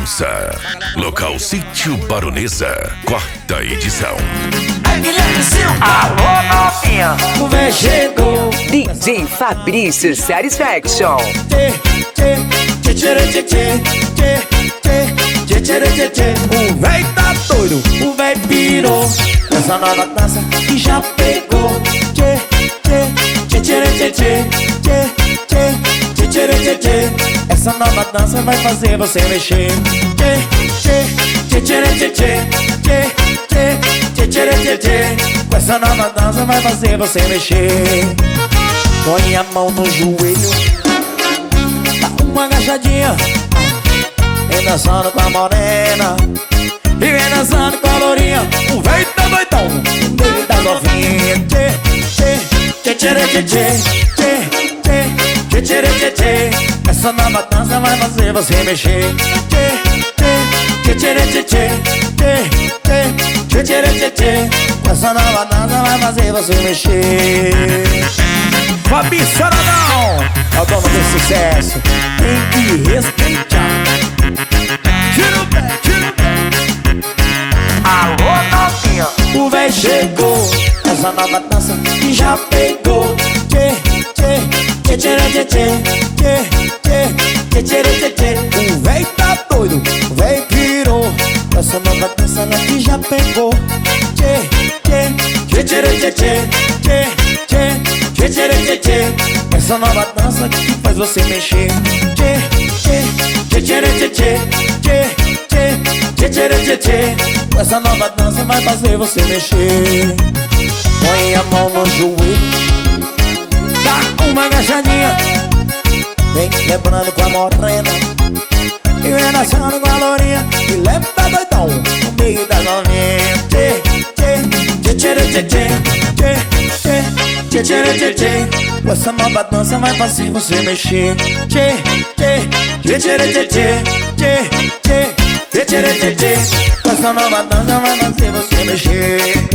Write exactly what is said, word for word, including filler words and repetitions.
dança. Local Sítio Baronesa, quarta edição. Alô, novinha, O véi chegou. D J Fabrício Satisfaction. Tchê, tchê, tchê, tchê, tchê, tchê, tchê, tchê, tchê. O véi tá doido, o véi pirou. Essa nova dança que já pegou. Tchê, tchê, tchê, tchê, tchê, tchê, tchê, tchê, tchê, tchê. Essa nova dança vai fazer você mexer. Tchê, tchê, tchê, tchê, tchê, tchê, tchê, tchê, tchê, tchê. Com essa nova dança vai fazer você mexer. Põe a mão no joelho, dá uma agachadinha, vem dançando com a morena e vem dançando com a lourinha. O véi tá doidão, o meio da novinha. Tchê, tchê, tchê, tchê, tchê, tchê, tchê, tchê, tchê, tchê. Essa nova dança vai fazer você mexer. Tchê, tchê, tchê, tchê, tchê, tchê, tchê, tchê, tchê, tchê. Essa nova dança vai fazer você mexer. Fabi Saradão, é o dono do sucesso, tem que respeitar. Tira o pé, tira o pé. Alô, novinha, O véi chegou, essa nova dança que já pegou. Tchê, tchê, tchê, tchê, tchê, tchê, tchê, tchê, tchê, tchê. O véi tá doido, o véi pirou. Essa nova dança ela que já pegou. Tchê, tchê, tchê, tchê, tchê, tchê, tchê, tchê, tchê, tchê. Essa nova dança que faz você mexer. Tchê, tchê, tchê, tchê, tchê, tchê, tchê, tchê, tchê, tchê. Essa nova dança vai fazer você mexer. Põe a mão no joelho, dá uma agachadinha, vem quebrando com a morena e vem dançando com a lourinha. E leva doidão no meio da novinha. Tchê, tchê, tchê, tchê, tchê, tchê, tchê, tchê, tchê, tchê, tchê. Com essa nova dança vai fazer você mexer. Tchê, tchê, tchê, tchê, tchê, tchê, tchê, tchê, tchê, tchê, tchê. Com essa nova dança vai fazer você mexer.